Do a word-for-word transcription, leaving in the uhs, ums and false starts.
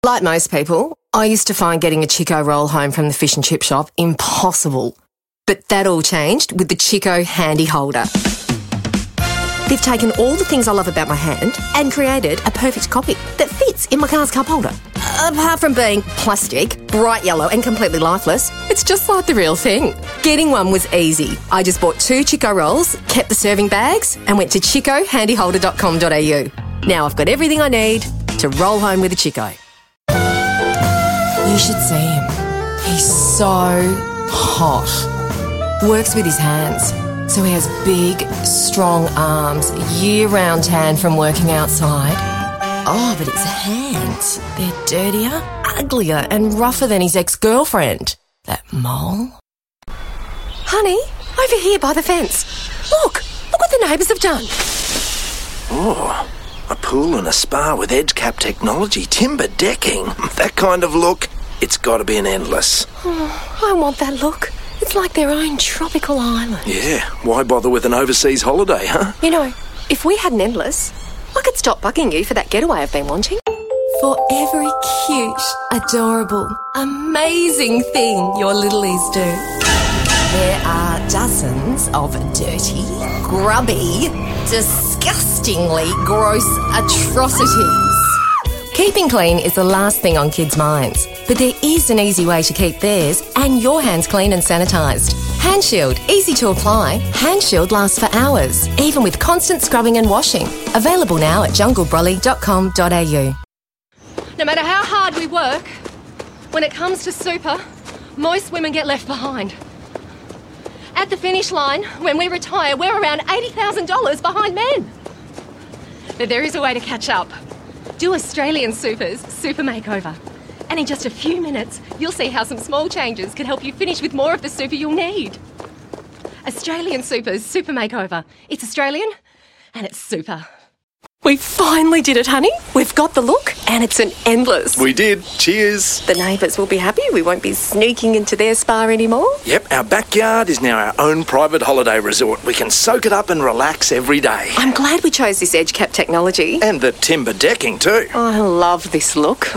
Like most people, I used to find getting a Chico roll home from the fish and chip shop impossible. But that all changed with the Chico Handy Holder. They've taken all the things I love about my hand and created a perfect copy that fits in my car's cup holder. Apart from being plastic, bright yellow and completely lifeless, it's just like the real thing. Getting one was easy. I just bought two Chico rolls, kept the serving bags and went to chico handy holder dot com dot a u. Now I've got everything I need to roll home with a Chico. You should see him. He's so hot. Works with his hands. So he has big, strong arms, year-round tan from working outside. Oh, but his hands, they're dirtier, uglier and rougher than his ex-girlfriend. That mole. Honey, over here by the fence. Look, look what the neighbours have done. Oh, a pool and a spa with edge cap technology, timber decking. That kind of look, it's got to be an Endless. Oh, I want that look. It's like their own tropical island. Yeah, why bother with an overseas holiday, huh? You know, if we had an Endless, I could stop bugging you for that getaway I've been wanting. For every cute, adorable, amazing thing your littlies do, there are dozens of dirty, grubby, disgustingly gross atrocities. Keeping clean is the last thing on kids' minds, but there is an easy way to keep theirs and your hands clean and sanitised. HandShield, easy to apply. HandShield lasts for hours, even with constant scrubbing and washing. Available now at jungle brolly dot com dot a u. No matter how hard we work, when it comes to super, most women get left behind. At the finish line, when we retire, we're around eighty thousand dollars behind men. But there is a way to catch up. Do Australian Super's Super Makeover. And in just a few minutes, you'll see how some small changes can help you finish with more of the super you'll need. Australian Super's Super Makeover. It's Australian and it's super. We finally did it, honey. We've got the look and it's an Endless. We did. Cheers. The neighbours will be happy. We won't be sneaking into their spa anymore. Yep, our backyard is now our own private holiday resort. We can soak it up and relax every day. I'm glad we chose this edge cap technology. And the timber decking too. I love this look.